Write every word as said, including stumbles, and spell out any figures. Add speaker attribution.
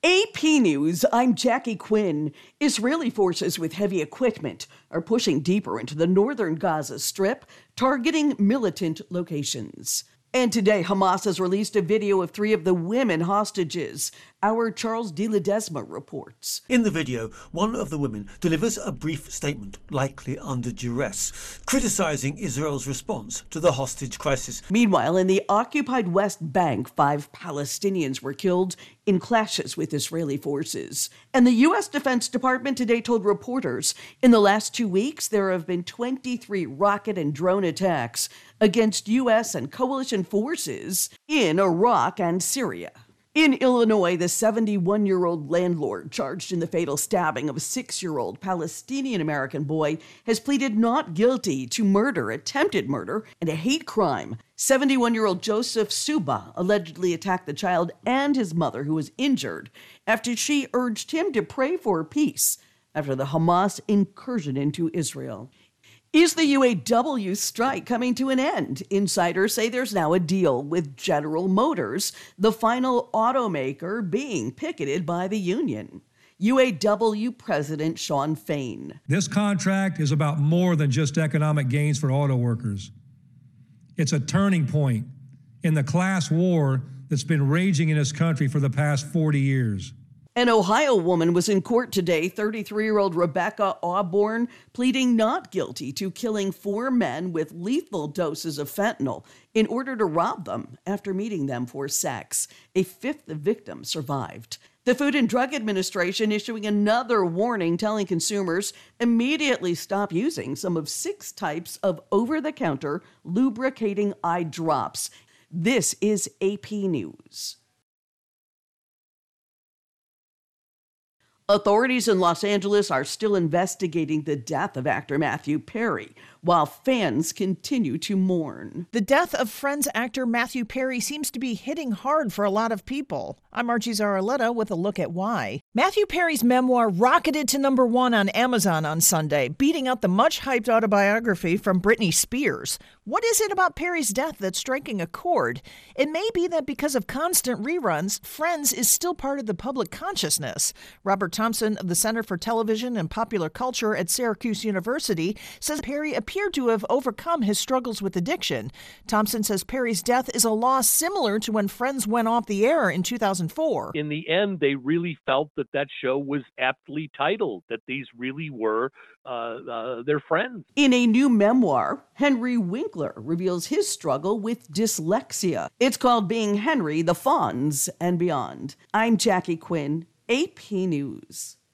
Speaker 1: A P News, I'm Jackie Quinn. Israeli forces with heavy equipment are pushing deeper into the northern Gaza Strip, targeting militant locations. And today, Hamas has released a video of three of the women hostages. Our Charles de Ledesma reports.
Speaker 2: In the video, one of the women delivers a brief statement, likely under duress, criticizing Israel's response to the hostage crisis.
Speaker 1: Meanwhile, in the occupied West Bank, five Palestinians were killed in clashes with Israeli forces. And the U S Defense Department today told reporters in the last two weeks there have been twenty-three rocket and drone attacks against U S and coalition forces in Iraq and Syria. In Illinois, the seventy-one-year-old landlord charged in the fatal stabbing of a six-year-old Palestinian-American boy has pleaded not guilty to murder, attempted murder, and a hate crime. seventy-one-year-old Joseph Suba allegedly attacked the child and his mother, who was injured, after she urged him to pray for peace after the Hamas incursion into Israel. Is the U A W strike coming to an end? Insiders say there's now a deal with General Motors, the final automaker being picketed by the union. U A W President Shawn Fain.
Speaker 3: This contract is about more than just economic gains for auto workers. It's a turning point in the class war that's been raging in this country for the past forty years.
Speaker 1: An Ohio woman was in court today, thirty-three-year-old Rebecca Auburn, pleading not guilty to killing four men with lethal doses of fentanyl in order to rob them after meeting them for sex. A fifth victim survived. The Food and Drug Administration issuing another warning telling consumers immediately stop using some of six types of over-the-counter lubricating eye drops. This is A P News. Authorities in Los Angeles are still investigating the death of actor Matthew Perry, while fans continue to mourn.
Speaker 4: The death of Friends actor Matthew Perry seems to be hitting hard for a lot of people. I'm Archie Zaraletta with a look at why. Matthew Perry's memoir rocketed to number one on Amazon on Sunday, beating out the much-hyped autobiography from Britney Spears. What is it about Perry's death that's striking a chord? It may be that because of constant reruns, Friends is still part of the public consciousness. Robert Thompson of the Center for Television and Popular Culture at Syracuse University says Perry appeared to have overcome his struggles with addiction. Thompson says Perry's death is a loss similar to when Friends went off the air in two thousand four.
Speaker 5: In the end, they really felt that that show was aptly titled, that these really were uh, uh, their friends.
Speaker 1: In a new memoir, Henry Winkler reveals his struggle with dyslexia. It's called Being Henry, the Fonz, and Beyond. I'm Jackie Quinn, A P News.